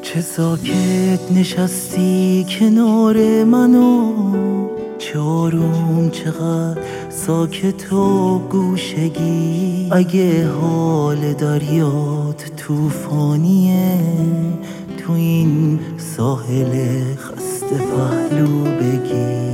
چه ساکت نشستی کنار منو، چه آروم چقدر ساکت و گوشگی. اگه حال دریات طوفانیه، تو این ساحل خسته پهلو بگی.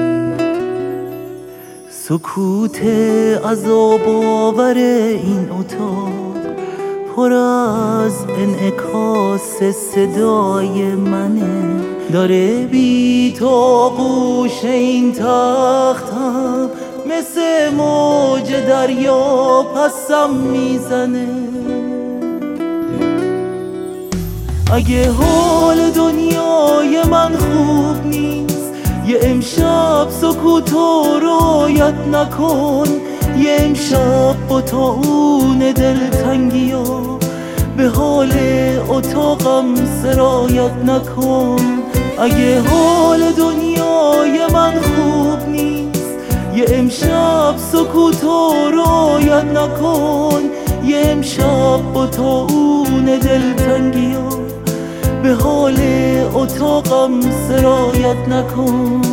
سکوت عذاب آور این اتاق پر از انعکاس صدای منه، داره بی تو آغوش این تختم مثل موج دریا پسم میزنه. اگه حال دنیای من خوب نیست، یه امشب سکوتو رعایت نکن. یه امشب با طاعون دلتنگیا به حال اتاقم سرایت نکن. اگه حال دنیای من خوب نیست، یه امشب سکوتو رعایت نکن. یه امشب با طاعون دلتنگیا به حال اتاقم سرایت نکن.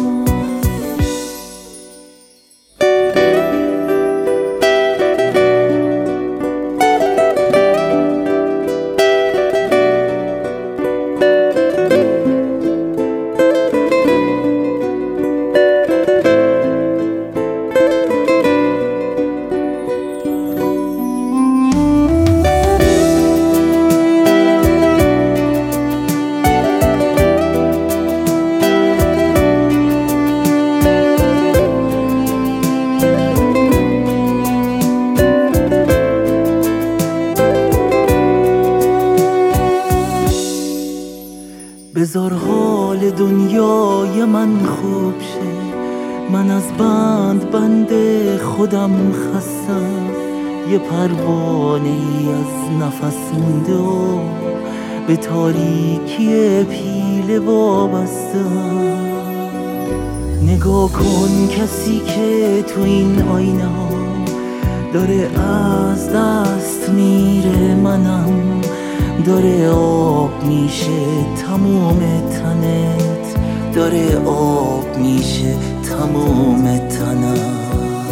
بذار حال دنیای من خوب شه، من از بند خودم خستم. یه پروانه ای از نفس مونده و به تاریکی پیله وابستم. نگاه کن کسی که تو این آینه ها داره از دست میره، منم داره آب میشه تموم تنت، داره آب میشه تموم تنم.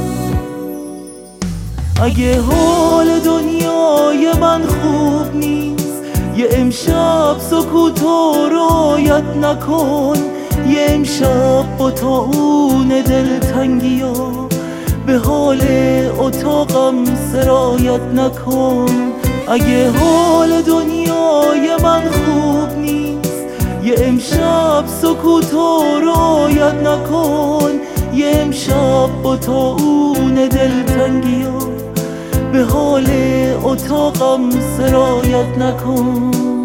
اگه حال دنیای من خوب نیست، یه امشب سکوتو رعایت نکن. یه امشب با طاعون دلتنگیا به حال اتاقم سرایت نکن. اگه حال دنیای من خوب نیست، یه امشب سکوتو رعایت نکن. یه امشب با طاعون دلتنگیا به حال اتاقم سرایت نکن.